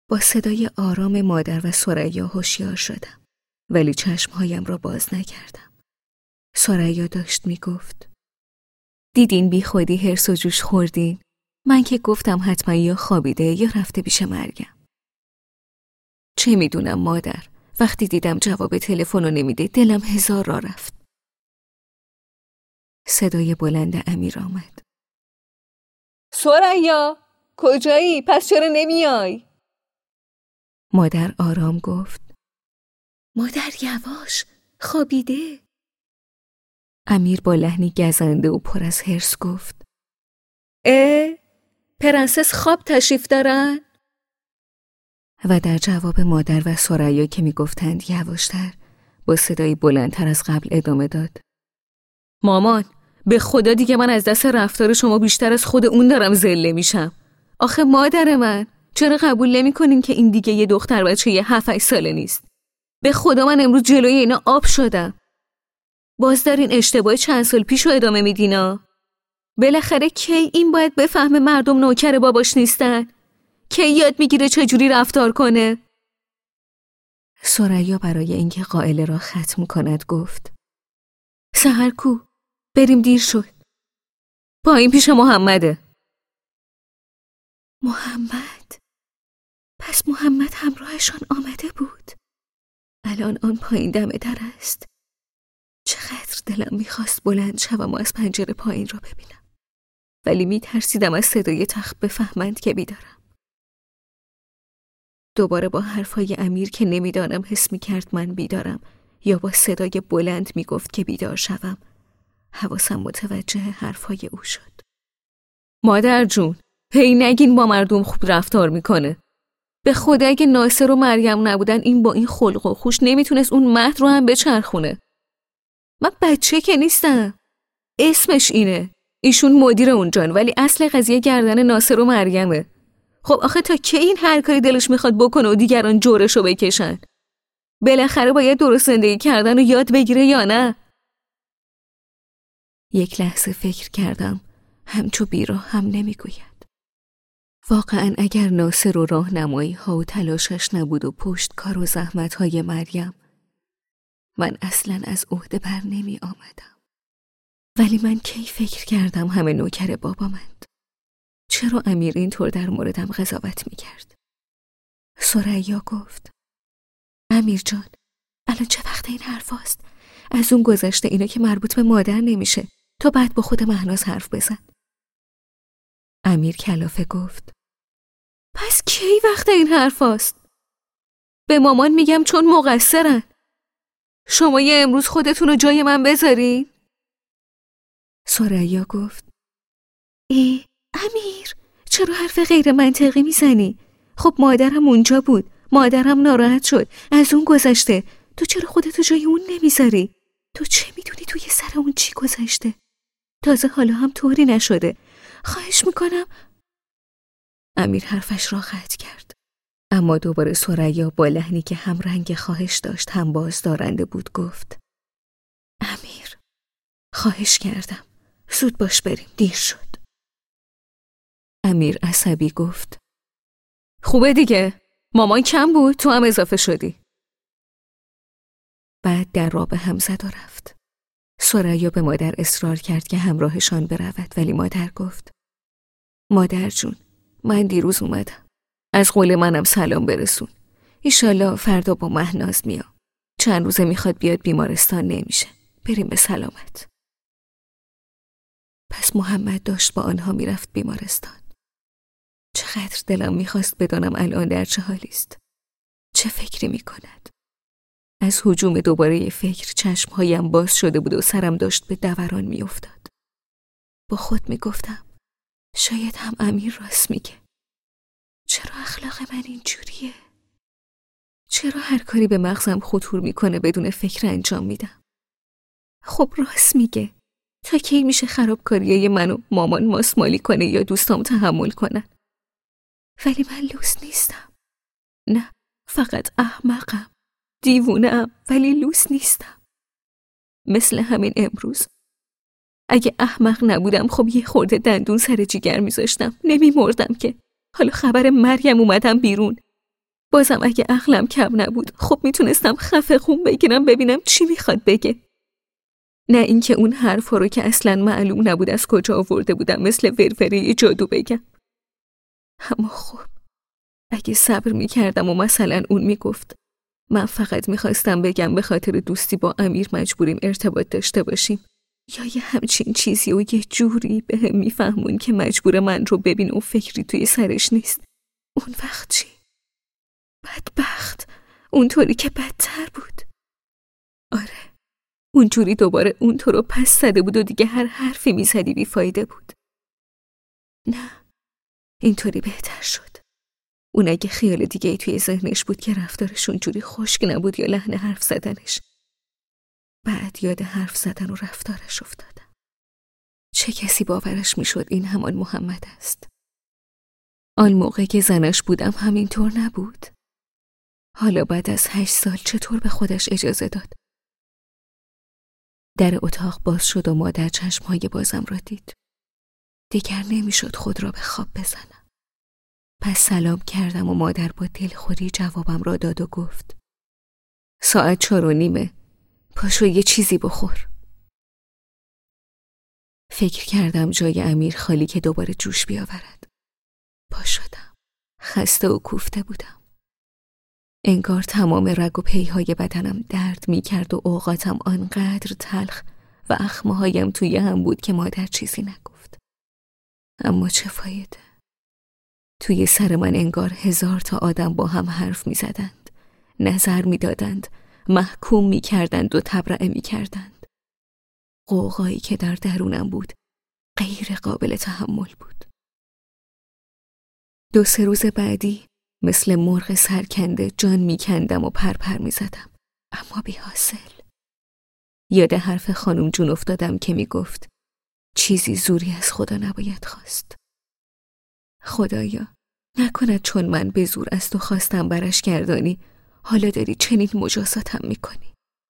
با صدای آرام مادر و ثریا هوشیار شدم، ولی چشمهایم را باز نکردم. ثریا داشت میگفت: دیدین بی خودی هرس و جوش خوردین؟ من که گفتم حتما یا خوابیده یا رفته پیش مرگم. چه میدونم مادر، وقتی دیدم جواب تلفن رو نمیده دلم هزار راه رفت. صدای بلند امیر آمد: ثریا، کجایی؟ پس چرا نمیای؟ مادر آرام گفت: مادر یواش، خوابیده. امیر با لحنی گزنده و پر از حرص گفت: پرنسس خواب تشریف دارن؟ و در جواب مادر و ثریا که میگفتند یواشتر، با صدایی بلندتر از قبل ادامه داد: مامان، به خدا دیگه من از دست رفتار شما بیشتر از خود اون دارم ذله میشم. آخه مادر من، چرا قبول نمی‌کنین که این دیگه یه دختر بچه 7-8 ساله نیست؟ به خدا من امروز جلوی اینا آب شدم. باز دارین اشتباه چند سال پیشو ادامه میدینا؟ بالاخره کی این باید بفهمه مردم نوکر باباش نیستن؟ کی یاد میگیره چجوری رفتار کنه؟ ثریا برای اینکه قائله را ختم کند گفت: سحر کو؟ بریم، دیر شد. پایین پیش محمده. محمد؟ پس محمد همراهشان آمده بود. الان آن پایین دم در است. چقدر دلم میخواست بلند شوم و از پنجره پایین را ببینم، ولی میترسیدم از صدای تخت بفهمند که بیدارم. دوباره با حرفای امیر که نمیدانم حس میکرد من بیدارم یا با صدای بلند میگفت که بیدار شوم، حواسم متوجه حرفای او شد. مادر جون، هی نگین با مردم خوب رفتار میکنه. به خدا اگه ناصر و مریم نبودن این با این خلق و خوش نمیتونست اون مهد رو هم بچرخونه. من بچه که نیستم. اسمش اینه. ایشون مدیر اونجان، ولی اصل قضیه گردن ناصر و مریمه. خب آخه تا کی این هر کاری دلش میخواد بکنه و دیگران جورشو بکشن؟ بالاخره باید درست زندگی کردن و یاد بگیره یا نه؟ یک لحظه فکر کردم، همچو بیراه هم نمیگوید. واقعا اگر ناصر و راهنمایی ها و تلاشش نبود و پشتکار و زحمت های مریم، من اصلا از عهده بر نمی آمدم. ولی من کی فکر کردم همه نوکر بابامند؟ چرا امیر اینطور در موردم قضاوت می کرد؟ ثریا گفت: امیر جان، الان چه وقت این حرف هست؟ از اون گذشته اینا که مربوط به مادر نمیشه، تو بعد با خود مهناز حرف بزن. امیر کلافه گفت: پس کی وقت این حرف هست؟ به مامان میگم چون مقصرن. شما یه امروز خودتون رو جای من بذارین؟ ثریا گفت: امیر، چرا حرف غیر منطقی میزنی؟ خب مادرم اونجا بود، مادرم ناراحت شد، از اون گذشته، تو چرا خودتو جای اون نمیذاری؟ تو چه میدونی توی سر اون چی گذشته؟ تازه حالا هم طوری نشده. خواهش میکنم. امیر حرفش را قطع کرد، اما دوباره ثریا با لحنی که هم رنگ خواهش داشت هم بازدارنده بود گفت: امیر، خواهش کردم، زود باش بریم، دیر شد. امیر عصبی گفت: خوبه دیگه، مامان کم بود، تو هم اضافه شدی. بعد در را به هم زد و رفت. ثریا به مادر اصرار کرد که همراهشان برود، ولی مادر گفت: مادر جون، من دیروز اومدم، از قول منم سلام برسون. ایشالله فردا با مهناز میام. چند روزه میخواد بیاد بیمارستان، نمیشه. بریم به سلامت. پس محمد داشت با آنها میرفت بیمارستان. چقدر دلم میخواست بدانم الان در چه حالی است. چه فکری میکند؟ از هجوم دوباره فکر چشمهایم باز شده بود و سرم داشت به دوران میافتاد. با خود میگفتم شاید هم امیر راست میگه. چرا اخلاق من اینجوریه؟ چرا هر کاری به مغزم خطور میکنه بدون فکر انجام میدم؟ خب راست میگه. تا کی میشه خرابکاریای منو مامان ماسمالی کنه یا دوستام تحمل کنن؟ ولی من لوس نیستم. نه، فقط احمقم. دیوونه‌ام، ولی لوس نیستم. مثل همین امروز. اگه احمق نبودم خب یه خورده دندون سر جیگر میذاشتم، نمیمردم که. حالا خبر مریم اومدم بیرون. بازم اگه عقلم کم نبود خب میتونستم خفه خون بگیرم ببینم چی میخواد بگه. نه اینکه اون حرفا رو که اصلاً معلوم نبود از کجا آورده بودم مثل وروری جادو بگم. اما خب اگه صبر میکردم و مثلا اون میگفت من فقط میخواستم بگم به خاطر دوستی با امیر مجبوریم ارتباط داشته باشیم، یا یه همچین چیزی و یه جوری به هم میفهمون که مجبور من رو ببین و فکری توی سرش نیست، اون وقت چی؟ بدبخت، اونطوری که بدتر بود. آره، اونجوری دوباره اون تو رو پس زده بود و دیگه هر حرفی میزدی بیفایده بود. نه، اینطوری بهتر شد. اون اگه خیال دیگه ای توی ذهنش بود که رفتارش اونجوری خشک نبود یا لحن حرف زدنش. بعد یاد حرف زدن و رفتارش افتادم. چه کسی باورش میشد این همان محمد است؟ آن موقع که زنش بودم همینطور نبود. حالا بعد از 8 سال چطور به خودش اجازه داد؟ در اتاق باز شد و مادر چشمهای بازم را دید. دیگر نمیشد خود را به خواب بزنم. پس سلام کردم و مادر با دلخوری جوابم را داد و گفت ساعت 4:30، پاشو یه چیزی بخور. فکر کردم جای امیر خالی که دوباره جوش بیاورد. پا شدم. خسته و کوفته بودم. انگار تمام رگ و پیهای بدنم درد می کرد و اوقاتم آنقدر تلخ و اخمهایم توی هم بود که مادر چیزی نگفت. اما چه فایده؟ توی سر من انگار 1000 تا آدم با هم حرف می زدند، نظر می دادند، محکوم می کردند و تبرئه می کردند. قوقایی که در درونم بود غیر قابل تحمل بود. 2-3 روز بعدی مثل مرغ سرکنده جان می کندم و پرپر می زدم، اما بی حاصل. یاد حرف خانم جون افتادم که می گفت چیزی زوری از خدا نباید خواست. خدایا نکند چون من به زور از تو خواستم برش گردانی حالا داری چنین مجازاتم می کنی.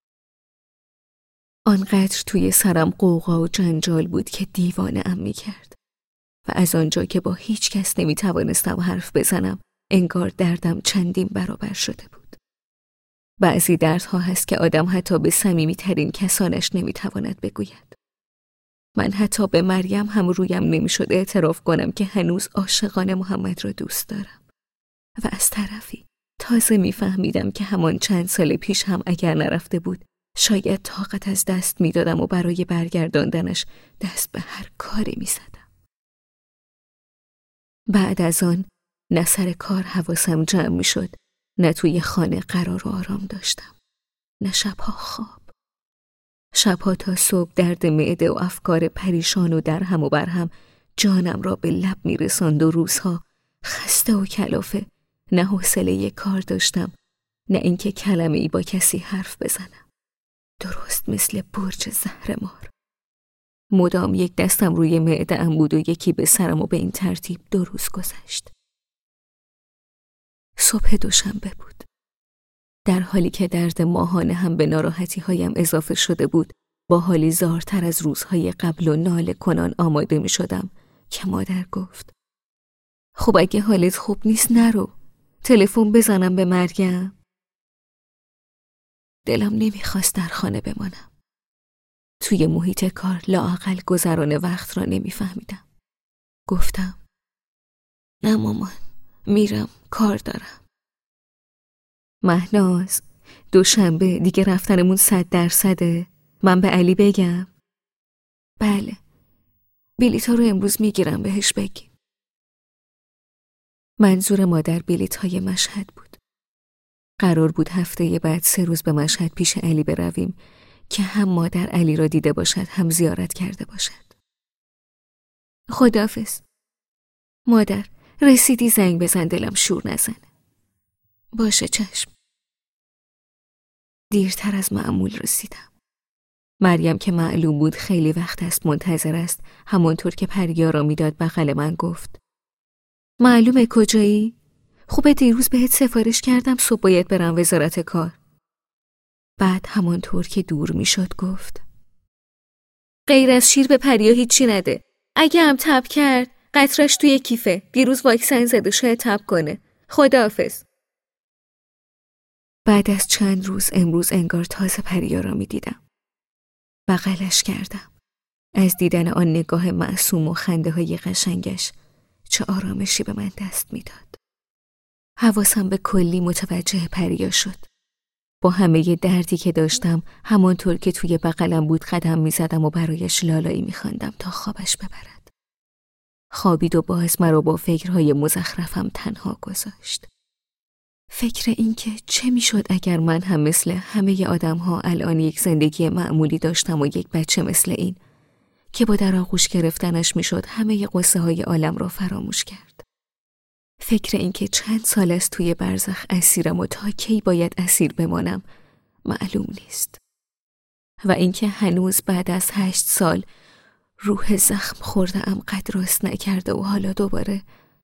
آنقدر توی سرم قوقا و جنجال بود که دیوانه ام می کرد و از آنجا که با هیچ کس نمی توانستم حرف بزنم انگار دردم چندین برابر شده بود. بعضی دردها هست که آدم حتی به صمیمی‌ترین کسانش نمی تواند بگوید. من حتی به مریم هم رویم نمی شد اعتراف کنم که هنوز عاشقانه محمد را دوست دارم. و از طرفی تازه می فهمیدم که همان چند سال پیش هم اگر نرفته بود شاید طاقت از دست می دادم و برای برگرداندنش دست به هر کاری می زدم. بعد از آن نه سر کار حواسم جمع می شد، نه توی خانه قرار و آرام داشتم، نه شبها خواب. شبها تا صبح درد معده و افکار پریشان و درهم و برهم جانم را به لب می رساند و روزها خسته و کلافه نه حوصله کار داشتم نه اینکه کلمه ای با کسی حرف بزنم. درست مثل برج زهرمار. مدام یک دستم روی معده‌ام بود و یکی به سرم و به این ترتیب 2 روز گذشت. صبح دوشنبه بود. در حالی که درد ماهانه هم به ناراحتی هایم اضافه شده بود با حالی زارتر از روزهای قبل و ناله کنان آماده می شدم که مادر گفت خب اگه حالت خوب نیست نرو، تلفن بزنم به مریم. دلم نمیخواست در خانه بمانم. توی محیط کار لااقل گذران وقت را نمیفهمیدم. گفتم نه مامان، میرم، کار دارم. مهناز، دوشنبه دیگه رفتنمون 100%. من به علی بگم؟ بله، بلیط‌ها رو امروز میگیرم بهش بگی. منظور مادر بلیط‌های مشهد بود. قرار بود هفته بعد 3 روز به مشهد پیش علی برویم که هم مادر علی را دیده باشد هم زیارت کرده باشد. خداحافظ. مادر رسیدی زنگ بزن دلم شور نزنه. باشه چشم. دیرتر از معمول رسیدم. مریم که معلوم بود خیلی وقت است منتظر است، همانطور که پریا را میداد بغل من گفت معلومه کجایی؟ خوبه دیروز بهت سفارش کردم صبح باید برم وزارت کار. بعد همانطور که دور میشد گفت غیر از شیر به پریا هیچی نده. اگه هم تب کرد قطرش توی کیفه. دیروز واکسن زده شاید تب کنه. خداحافظ. بعد از چند روز امروز انگار تازه پریا را می دیدم. بغلش کردم. از دیدن آن نگاه معصوم و خنده های قشنگش چه آرامشی به من دست می داد. حواسم به کلی متوجه پریا شد. با همه دردی که داشتم همانطور که توی بغلم بود قدم می زدم و برایش لالایی می خواندم تا خوابش ببرد. خوابید و باز مرا با فکرهای مزخرفم تنها گذاشت. فکر این که چه می شد اگر من هم مثل همه آدم ها الان یک زندگی معمولی داشتم و یک بچه مثل این که با در آغوش گرفتنش می شد همه قصه های عالم را فراموش کرد. فکر این که چند سال است توی برزخ اسیرم و تا کی باید اسیر بمانم معلوم نیست. و اینکه هنوز بعد از 8 سال روح زخم خورده ام قد راست نکرده و حالا دوباره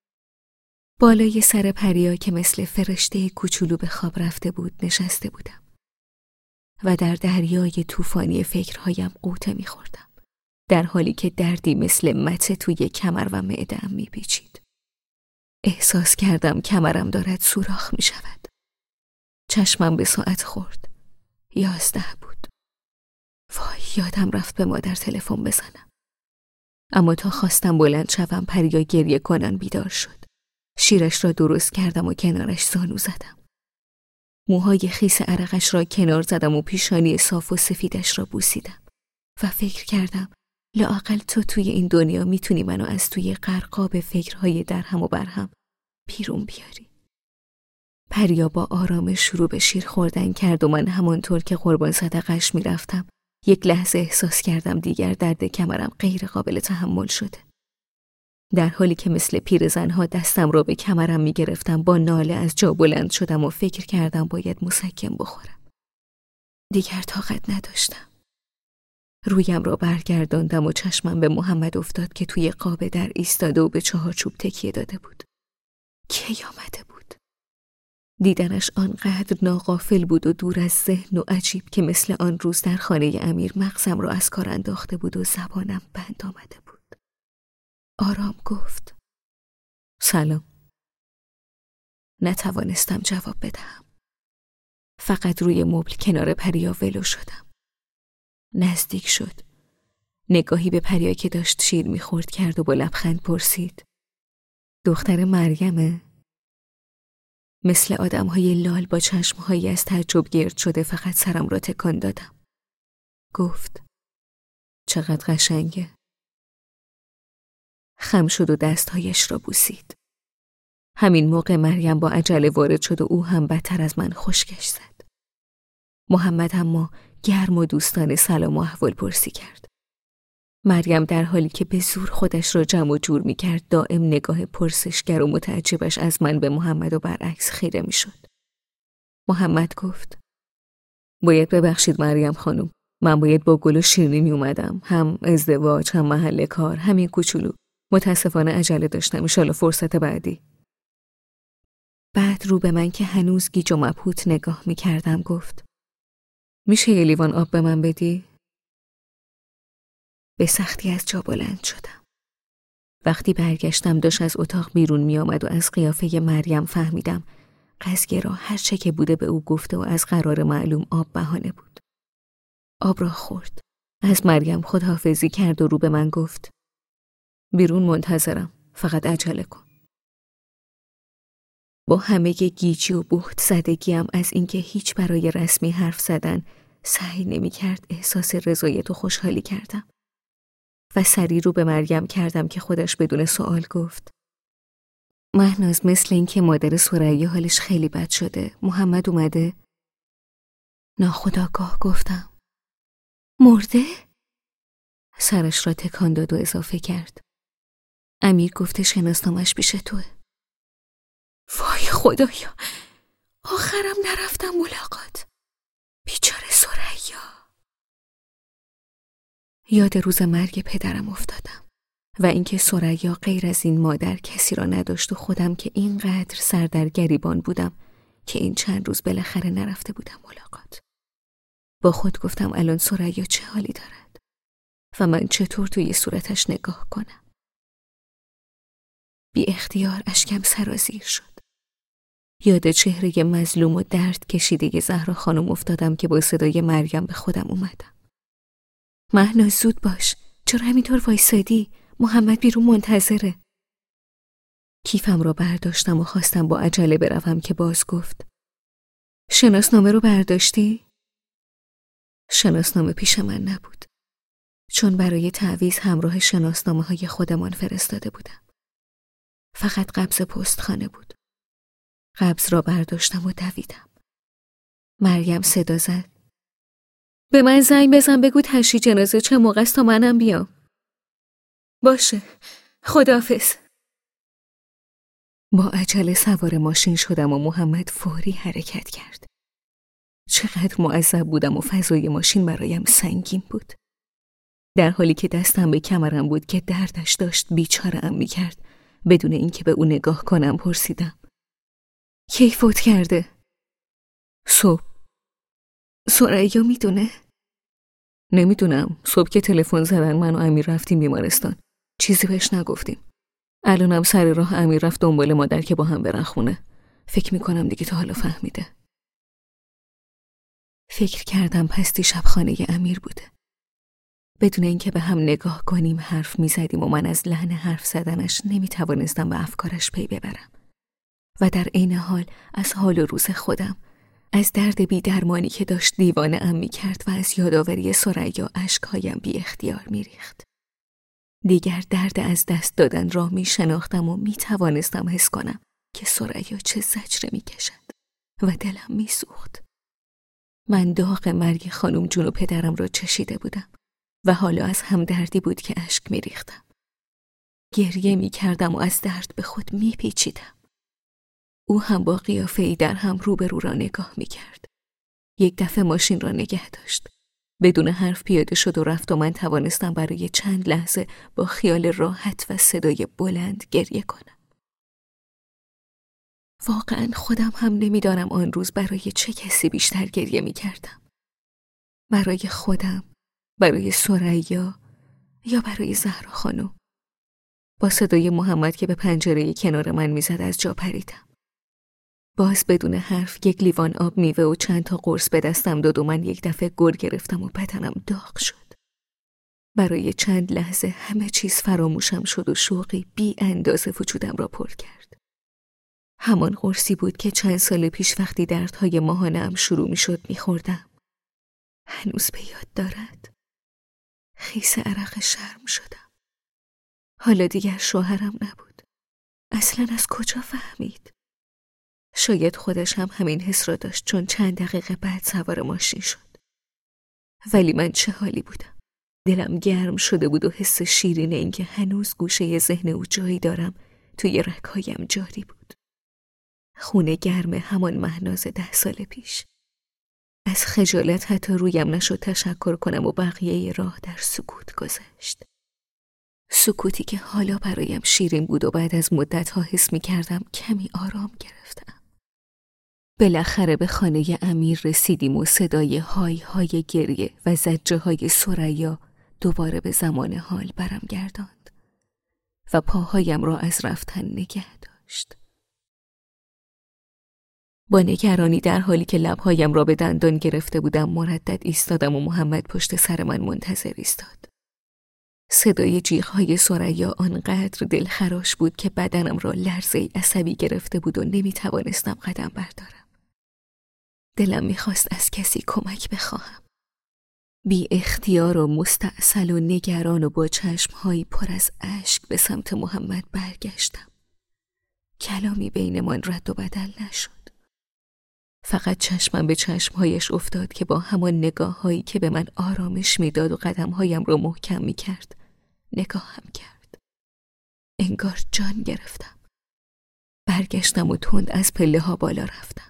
بالای سر پریا که مثل فرشته کوچولو به خواب رفته بود نشسته بودم و در دریای طوفانی فکرهایم غوطه می‌خوردم، در حالی که دردی مثل مته توی کمر و معده‌ام می‌پیچید. احساس کردم کمرم دارد سوراخ می‌شود. چشمم به ساعت خورد. 11 بود. وای، یادم رفت به مادر تلفن بزنم. اما تا خواستم بلند شوم پریا گریه کنان بیدار شد. شیرش را درست کردم و کنارش زانو زدم. موهای خیس عرقش را کنار زدم و پیشانی صاف و سفیدش را بوسیدم و فکر کردم لااقل تو توی این دنیا میتونی منو از توی غرقاب فکرهای درهم و برهم بیرون بیاری. پریا با آرامش شروع به شیر خوردن کرد و من همانطور که قربان صدقش میرفتم یک لحظه احساس کردم دیگر درد کمرم غیر قابل تحمل شده. در حالی که مثل پیرزنها دستم را به کمرم میگرفتم با ناله از جا بلند شدم و فکر کردم باید مسکن بخورم. دیگر طاقت نداشتم. رویم را برگرداندم و چشمم به محمد افتاد که توی قاب در ایستاده و به چهارچوب تکیه داده بود. کی آمده بود؟ دیدنش آنقدر ناغافل بود و دور از ذهن و عجیب که مثل آن روز در خانه امیر مغزم را از کار انداخته بود و زبانم بند آمده بود. آرام گفت سلام. نتوانستم جواب بدهم. فقط روی مبل کنار پریا ولو شدم. نزدیک شد. نگاهی به پریا که داشت شیر میخورد کرد و با لبخند پرسید دختر مریمه؟ مثل آدمهای لال با چشمهایی از تعجب گرد شده فقط سرم را تکان دادم. گفت چقدر قشنگه. خم شد و دستهایش را بوسید. همین موقع مریم با عجله وارد شد و او هم بدتر از من خشکش زد. محمد اما گرم و دوستانه سلام و احوال پرسی کرد. مریم در حالی که به زور خودش را جمع و جور می کرد دائم نگاه پرسشگر و متعجبش از من به محمد و برعکس خیره می شد. محمد گفت باید ببخشید مریم خانم، من باید با گل و شیرینی می اومدم، هم ازدواج هم محل کار، همین کوچولو. متاسفانه عجله داشتم، انشالله فرصت بعدی. بعد رو به من که هنوز گیج و مبهوت نگاه می کردم گفت میشه یه لیوان آب به من بدی؟ به سختی از جا بلند شدم. وقتی برگشتم داشت از اتاق بیرون می آمد و از قیافه مریم فهمیدم قضیه را هر چه که بوده به او گفته و از قرار معلوم آب بهانه بود. آب را خورد. از مریم خداحافظی کرد و رو به من گفت بیرون منتظرم، فقط عجله کن. با همه گیجی و بهت زدگیم از اینکه هیچ برای رسمی حرف زدن سعی نمی کرد احساس رضایت و خوشحالی کردم و سری رو به مریم کردم که خودش بدون سوال گفت مهناز مثل این که مادر ثریا حالش خیلی بد شده. محمد اومده؟ ناخودآگاه گفتم مرده؟ سرش را تکان داد و اضافه کرد امیر گفته شناسنامه‌اش پیش توه. وای خدایا، آخرم نرفتم ملاقات. بیچاره ثریا. یاد روز مرگ پدرم افتادم و اینکه ثریا غیر از این مادر کسی را نداشت و خودم که اینقدر سر در گریبان بودم که این چند روز بالاخره نرفته بودم ملاقات. با خود گفتم الان ثریا چه حالی دارد و من چطور توی صورتش نگاه کنم. بی اختیار اشکم سرازیر شد. یاد چهره مظلوم و درد کشیده زهرا خانم افتادم که با صدای مریم به خودم اومدم. مهناز زود باش، چرا همینطور وایسادی؟ محمد بیرون منتظره. کیفم را برداشتم و خواستم با عجله بروم که باز گفت شناسنامه رو برداشتی؟ شناسنامه پیش من نبود، چون برای تعویض همراه شناسنامه های خودمان فرستاده بودم. فقط قبض پستخانه بود. قبض را برداشتم و دویدم. مریم صدا زد به من زنگ بزن بگو تشییع جنازه چه موقع است تا منم بیام. باشه، خداحافظ. با عجله سوار ماشین شدم و محمد فوری حرکت کرد. چقدر معذب بودم و فضای ماشین برایم سنگین بود. در حالی که دستم به کمرم بود که دردش داشت بیچاره‌ام می‌کرد، بدون اینکه به او نگاه کنم پرسیدم کی فوت کرده؟ صبح. ثریا میدونه؟ نمیدونم. صبح که تلفن زدن من و امیر رفتیم بیمارستان. چیزی بهش نگفتیم. الانم سر راه امیر رفت دنبال مادر که با هم برن خونه. فکر میکنم دیگه تا حالا فهمیده. فکر کردم پستی شبخانه امیر بوده. بدون اینکه به هم نگاه کنیم حرف میزدیم و من از لحن حرف زدنش نمیتوانستم به افکارش پی ببرم. و در عین حال از حال و روز خودم، از درد بی درمانی که داشت دیوانه‌ام میکرد و از یادآوری ثریا اشکهایم بی اختیار میریخت. دیگر درد از دست دادن را میشناختم و میتوانستم حس کنم که ثریا چه زجر میکشد و دلم میسوخت. من داغ مرگ خانم جون و پدرم را چشیده بودم و حالا از همدردی بود که اشک میریختم. گریه میکردم و از درد به خود میپیچیدم. او هم با قیافه‌ای در هم روبرو را نگاه میکرد. یک دفعه ماشین را نگه داشت. بدون حرف پیاده شد و رفت و من توانستم برای چند لحظه با خیال راحت و صدای بلند گریه کنم. واقعا خودم هم نمیدانم آن روز برای چه کسی بیشتر گریه میکردم. برای خودم، برای ثریا یا برای زهرا خانم. با صدای محمد که به پنجره کنار من میزد از جا پریدم. باز بدون حرف یک لیوان آب میوه و چند تا قرص به دستم داد و من یک دفعه گر گرفتم و بدنم داغ شد. برای چند لحظه همه چیز فراموشم شد و شوقی بی اندازه وجودم را پر کرد. همان قرصی بود که چند سال پیش وقتی دردهای ماهانه‌ام شروع میشد میخوردم. هنوز به یاد دارد. خیس عرق شرم شدم. حالا دیگر شوهرم نبود. اصلاً از کجا فهمید؟ شاید خودش هم همین حس را داشت چون چند دقیقه بعد سوار ماشین شد. ولی من چه حالی بودم. دلم گرم شده بود و حس شیرین این که هنوز گوشه ذهن او جایی دارم توی رگ‌هایم جاری بود. خون گرم همان مهناز 10 سال پیش. از خجالت حتی رویم نشد تشکر کنم و بقیه راه در سکوت گذشت. سکوتی که حالا برایم شیرین بود و بعد از مدت‌ها حس می‌کردم کمی آرام گرفتم. بالاخره به خانه امیر رسیدیم و صدای های های گریه و زجه های ثریا دوباره به زمان حال برم گرداند و پاهایم را از رفتن نگه داشت. با نگرانی در حالی که لبهایم را به دندان گرفته بودم مردد ایستادم و محمد پشت سر من منتظر ایستاد. صدای جیغ‌های ثریا آنقدر دلخراش بود که بدنم را لرزه‌ای عصبی گرفته بود و نمی‌توانستم قدم بردارم. دلم می‌خواست از کسی کمک بخواهم. بی اختیار و مستعسل و نگران و با چشم‌هایی پر از اشک به سمت محمد برگشتم. کلامی بینمان رد و بدل نشد. فقط چشمم به چشمهایش افتاد که با همان نگاه‌هایی که به من آرامش می‌داد و قدم‌هایم را محکم می‌کرد نگاهم کرد. انگار جان گرفتم. برگشتم و تند از پله‌ها بالا رفتم.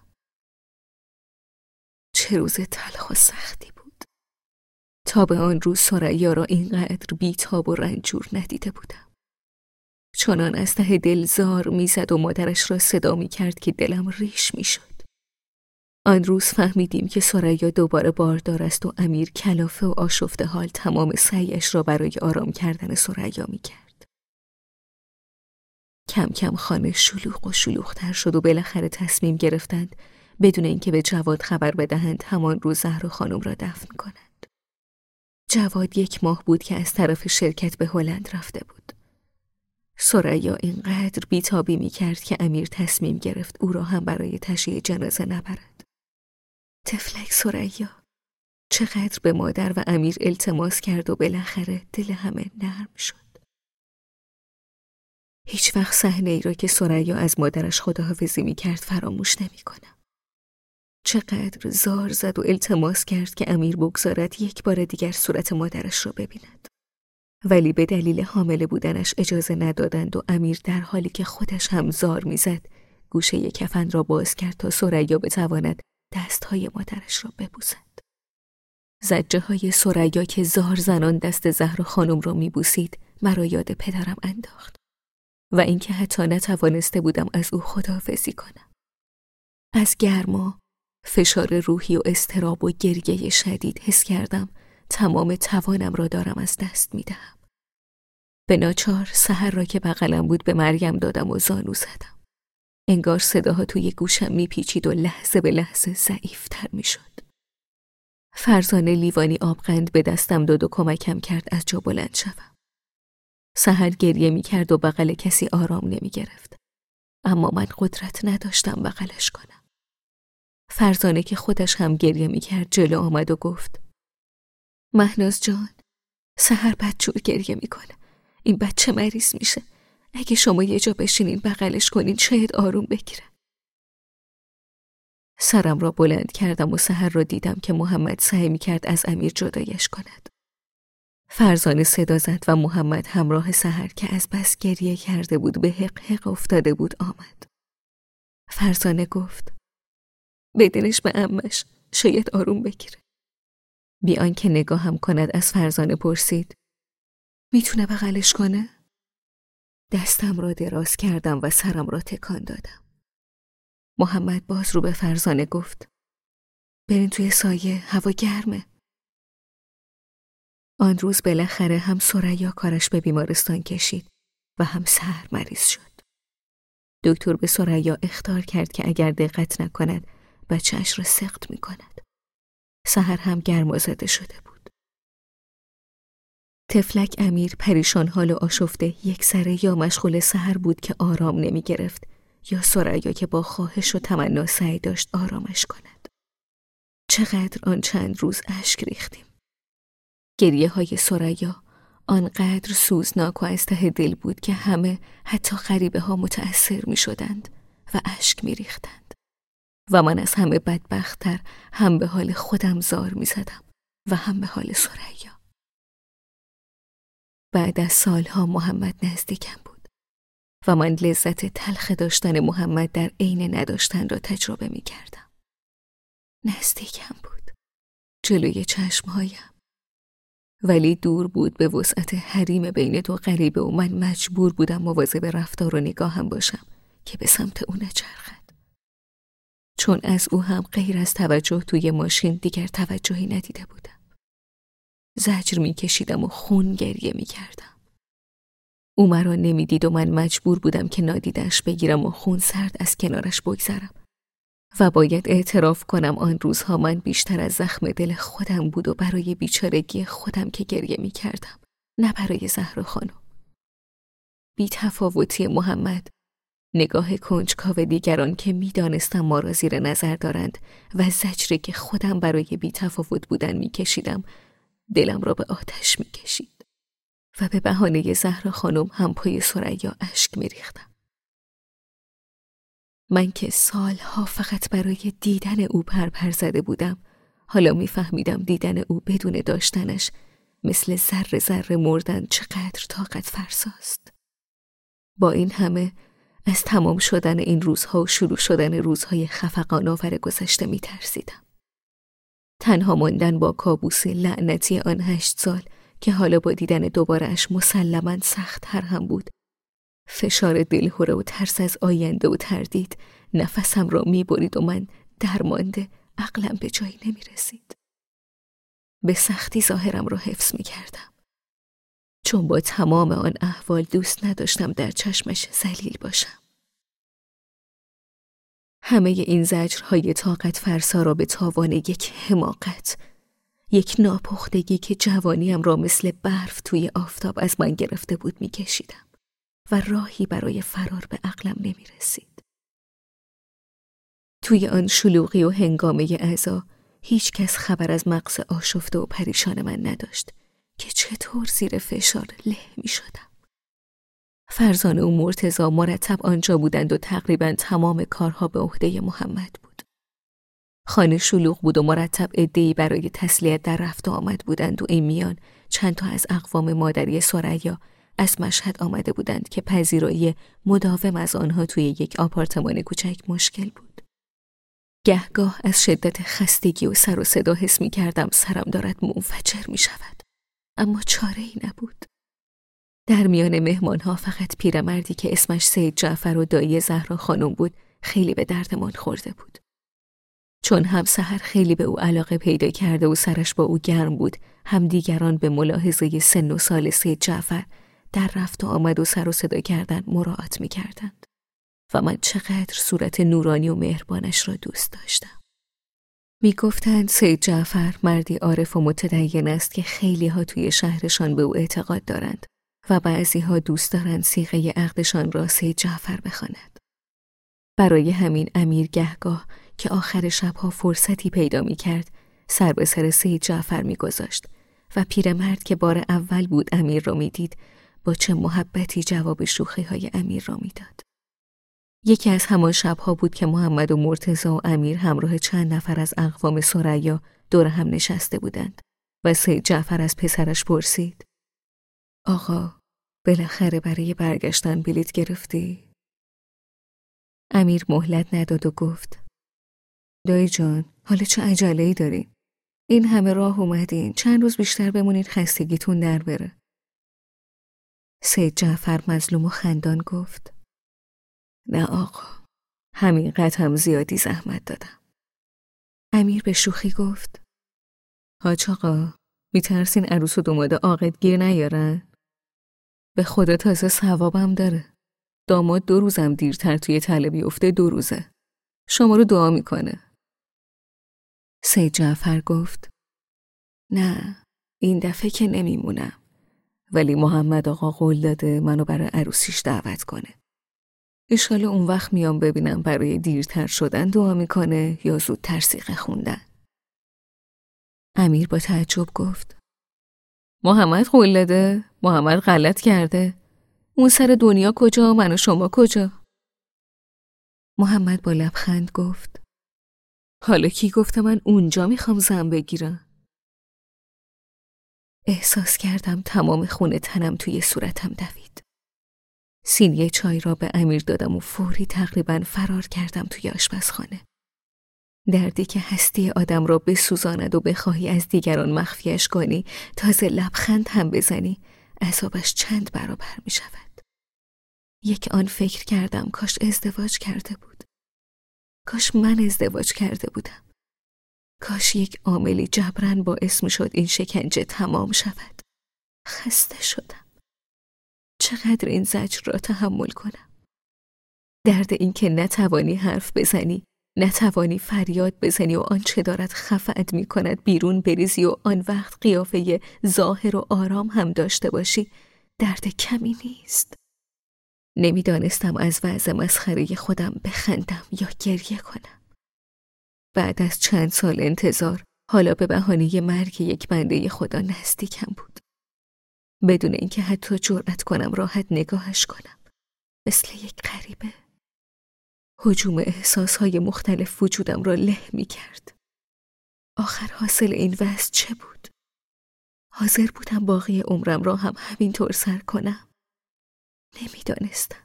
چه روز تلخ و سختی بود. تا به آن روز ثریا را اینقدر بی‌تاب و رنجور ندیده بودم. چنان از ته دل زار می‌زد و مادرش را صدا می‌کرد که دلم ریش می‌شد. آن روز فهمیدیم که ثریا دوباره باردار است و امیر کلافه و آشفته حال تمام سعیش را برای آرام کردن ثریا می‌کرد. کم کم خانه شلوغ و شلوغ‌تر شد و بالاخره تصمیم گرفتند بدون اینکه به جواد خبر بدهند همان روز زهرا خانم را دفن کنند. جواد 1 ماه بود که از طرف شرکت به هلند رفته بود. ثریا اینقدر بیتابی می‌کرد که امیر تصمیم گرفت او را هم برای تشییع جنازه نبرد. تفلک ثریا چقدر به مادر و امیر التماس کرد و بالاخره دل همه نرم شد. هیچ وقت صحنه ای را که ثریا از مادرش خداحافظی می‌کرد فراموش نمی‌کنم. چقدر زار زد و التماس کرد که امیر بگذارد 1 بار دیگر صورت مادرش را ببیند. ولی به دلیل حامله بودنش اجازه ندادند و امیر در حالی که خودش هم زار می‌زد گوشه کفن را باز کرد تا ثریا بتواند دست‌های مادرش را ببوسد. زجه‌های ثریا که زار زنان دست زهرا خانم را می‌بوسید مرا یاد پدرم انداخت و اینکه حتی نتوانسته بودم از او خداحافظی کنم. از گرما، فشار روحی و اضطراب و گریه شدید حس کردم تمام توانم را دارم از دست می‌دهم. به ناچار سحر را که بغلم بود به مریم دادم و زانو زدم. انگار صداها توی گوشم میپیچید و لحظه به لحظه ضعیف‌تر میشد. فرزانه لیوانی آبقند به دستم داد و کمکم کرد از جا بلند شوم. سحر گریه میکرد و بغل کسی آرام نمیگرفت. اما من قدرت نداشتم بغلش کنم. فرزانه که خودش هم گریه میکرد جلو آمد و گفت: مهناز جان، سحر بدجور گریه میکنه. این بچه مریض میشه. اگه شما یه جا بشینین بغلش کنین شاید آروم بگیره. سرم را بلند کردم و سحر را دیدم که محمد سعی میکرد از امیر جدایش کند. فرزانه صدا زد و محمد همراه سحر که از بس گریه کرده بود به حق حق افتاده بود آمد. فرزانه گفت: بدنش به عمش، شاید آروم بگیره. بی آنکه نگاهم کند از فرزانه پرسید: میتونه بغلش کنه؟ دستم را دراز کردم و سرم را تکان دادم. محمد باز رو به فرزانه گفت: برین توی سایه، هوا گرمه. آن روز بالاخره هم ثریا کارش به بیمارستان کشید و هم سحر مریض شد. دکتر به ثریا اخطار کرد که اگر دقت نکند بچه‌اش را سقط می‌کند. سحر هم گرمازده شده بود. تفلک امیر پریشان حال و آشفته یکسره یا مشغول سحر بود که آرام نمی گرفت یا ثریا که با خواهش و تمنا سعی داشت آرامش کند. چقدر آن چند روز اشک ریختیم. گریه های ثریا آنقدر سوزناک و از ته دل بود که همه حتی غریبه ها متأثر می شدند و اشک می ریختند. و من از همه بدبخت‌تر هم به حال خودم زار می زدم و هم به حال ثریا. بعد از سالها محمد نزدیکم بود و من لذت تلخ داشتن محمد در عین نداشتن را تجربه می کردم. نزدیکم بود، جلوی چشمهایم، ولی دور بود به وسعت حریم بین 2 غریبه و من مجبور بودم مواظب رفتار و نگاهم باشم که به سمت او نچرخد. چون از او هم غیر از توجه توی ماشین دیگر توجهی ندیده بودم. زجر می کشیدم و خون گریه می کردم. او مرا نمی دید و من مجبور بودم که نادیدش بگیرم و خون سرد از کنارش بگذرم. و باید اعتراف کنم آن روزها من بیشتر از زخم دل خودم بود و برای بیچارگی خودم که گریه می کردم، نه برای زهرا خانم. بی تفاوتی محمد، نگاه کنجکاو دیگران که می دانستم ما را زیر نظر دارند و زجری که خودم برای بی تفاوت بودن می کشیدم دلم را به آتش می کشید و به بهانه زهرا خانم هم پای ثریا اشک می ریختم. من که سالها فقط برای دیدن او پرپر زده بودم، حالا می فهمیدم دیدن او بدون داشتنش مثل ذره ذره مردن چقدر طاقت فرساست. با این همه از تمام شدن این روزها و شروع شدن روزهای خفقان‌آور گذشته می ترسیدم. تنها ماندن با کابوس لعنتی آن 8 سال که حالا با دیدن دوباره‌اش مسلماً سخت تر هم بود. فشار دلهره و ترس از آینده و تردید نفسم را می برید و من درمانده عقلم به جایی نمی رسید. به سختی ظاهرم را حفظ می کردم. چون با تمام آن احوال دوست نداشتم در چشمش ذلیل باشم. همه این زجرهای طاقت فرسا را به تاوان یک حماقت، یک ناپختگی که جوانیم را مثل برف توی آفتاب از من گرفته بود می‌کشیدم و راهی برای فرار به عقلم نمی‌رسید. توی آن شلوغی و هنگامه عزا هیچ کس خبر از مغز آشفته و پریشان من نداشت که چطور زیر فشار له می‌شدم. فرزانه و مرتضی مرتب آنجا بودند و تقریباً تمام کارها به عهده محمد بود. خانه شلوغ بود و مرتب عده‌ای برای تسلیت در رفت و آمد بودند و این میان چند تا از اقوام مادری ثریا از مشهد آمده بودند که پذیرایی مداوم از آنها توی یک آپارتمان کوچک مشکل بود. گهگاه از شدت خستگی و سر و صدا حس می کردم سرم دارد منفجر می شود. اما چاره‌ای نبود. در میان مهمانها فقط پیرمردی که اسمش سید جعفر و دایی زهرا خانم بود خیلی به دردمان خورده بود. چون هم سحر خیلی به او علاقه پیدا کرده و سرش با او گرم بود، هم دیگران به ملاحظه سن و سال سید جعفر در رفت و آمد و سر و صدا کردن مراعات می کردند. و من چقدر صورت نورانی و مهربانش را دوست داشتم. می گفتند سید جعفر مردی عارف و متدین است که خیلی ها توی شهرشان به او اعتقاد دارند و بعضی ها دوست دارند صیغه عقدشان را سید جعفر بخواند. برای همین امیر گهگاه که آخر شبها فرصتی پیدا می کرد سر به سر سید جعفر می گذاشت و پیرمرد که بار اول بود امیر را می دید با چه محبتی جواب شوخی های امیر را می داد. یکی از همان شبها بود که محمد و مرتضی و امیر همراه چند نفر از اقوام ثریا دور هم نشسته بودند و سید جعفر از پسرش پرسید: آقا، بالاخره برای برگشتن بلیط گرفتی؟ امیر مهلت نداد و گفت: دایی جان، حالا چه عجله‌ای دارین؟ این همه راه اومدین، چند روز بیشتر بمونین خستگیتون در بره. سید جعفر مظلوم و خندان گفت: نه آقا، همینقدر هم زیادی زحمت دادم. امیر به شوخی گفت: حاج آقا، میترسین عروس و داماد عاقد گیر نیارن؟ به خدا تازه ثوابم داره. داماد 2 روزم دیرتر توی تله بیفته 2 روزه. شما رو دعا میکنه. سید جعفر گفت: نه، این دفعه که نمیمونم. ولی محمد آقا قول داده منو برای عروسیش دعوت کنه. ایشالا اون وقت میام ببینم برای دیرتر شدن دعا میکنه یا زودتر صیغه خوندن. امیر با تعجب گفت: محمد قول داده؟ محمد غلط کرده؟ اون سر دنیا کجا، من و شما کجا؟ محمد با لبخند گفت: حالا کی گفته من اونجا میخوام زن بگیرم؟ احساس کردم تمام خون تنم توی صورتم دوید. سینی چای را به امیر دادم و فوری تقریباً فرار کردم توی آشپزخانه. دردی که هستی آدم را بسوزاند و بخواهی از دیگران مخفیش کنی، تازه لبخند هم بزنی، عذابش چند برابر می شود. یک آن فکر کردم کاش ازدواج کرده بود. کاش من ازدواج کرده بودم. کاش یک عاملی جبران باعث می شد این شکنجه تمام شود. خسته شدم. چقدر این زجر را تحمل کنم؟ درد این که نتوانی حرف بزنی، نتوانی فریاد بزنی و آنچه دارد خفت می کند بیرون بریزی و آن وقت قیافه ظاهر و آرام هم داشته باشی، درد کمی نیست. نمیدانستم از وضع مسخره خودم بخندم یا گریه کنم. بعد از چند سال انتظار، حالا به بهانه مرگ یک بنده خدا نزدیکم بود. بدون اینکه حتی جرأت کنم راحت نگاهش کنم، مثل یک غریبه. هجوم احساسهای مختلف وجودم را له می کرد. آخر حاصل این وضع چه بود؟ حاضر بودم باقی عمرم را هم همینطور سر کنم؟ نمیدانستم.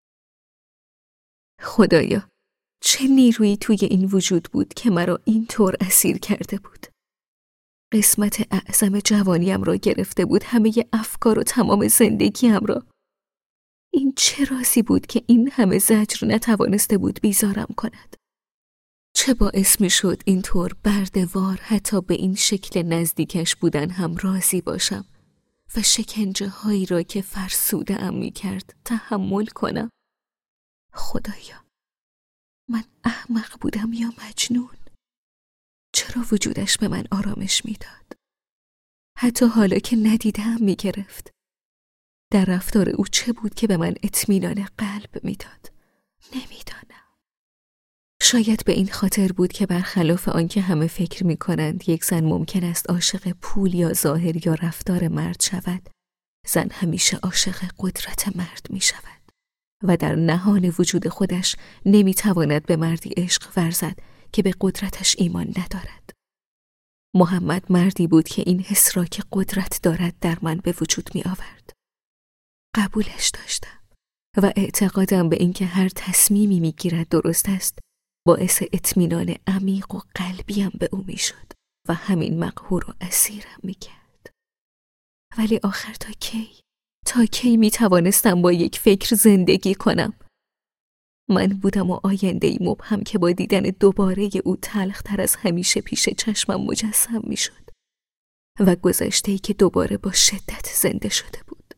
خدایا، چه نیرویی توی این وجود بود که مرا اینطور اسیر کرده بود. قسمت اعظم جوانیم را گرفته بود، همه افکار و تمام زندگیم را. این چه رازی بود که این همه زجر نتوانسته بود بیزارم کند؟ چه باعث می شد اینطور برده‌وار حتی به این شکل نزدیکش بودن هم راضی باشم و شکنجه هایی را که فرسوده ام می کرد تحمل کنم. خدایا، من احمق بودم یا مجنون؟ چرا وجودش به من آرامش می داد؟ حتی حالا که ندیدم می گرفت. در رفتار او چه بود که به من اطمینان قلب می داد؟ نمیدانم. شاید به این خاطر بود که برخلاف آنکه همه فکر می کنند یک زن ممکن است عاشق پول یا ظاهر یا رفتار مرد شود، زن همیشه عاشق قدرت مرد می شود و در نهان وجود خودش نمی تواند به مردی عشق ورزد که به قدرتش ایمان ندارد. محمد مردی بود که این حس را که قدرت دارد در من به وجود می آورد. قبولش داشتم و اعتقادم به اینکه هر تصمیمی می گیرد درست است باعث اطمینان عمیق و قلبیم به او می شد و همین مقهور و اسیرم می کرد. ولی آخر تا کی می توانستم با یک فکر زندگی کنم؟ من بودم و آینده‌ای مبهم که با دیدن دوباره او تلخ‌تر از همیشه پیش چشمم مجسم می شد و گذشته‌ای که دوباره با شدت زنده شده بود.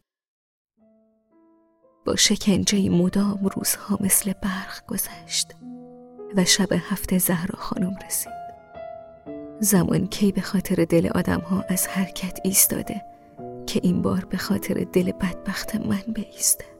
با شکنجه‌ای مدام روزها مثل برق گذشت و شب 7 زهرا خانم رسید. زمان کی به خاطر دل آدم‌ها از حرکت ایستاده که این بار به خاطر دل بدبخت من بایستد.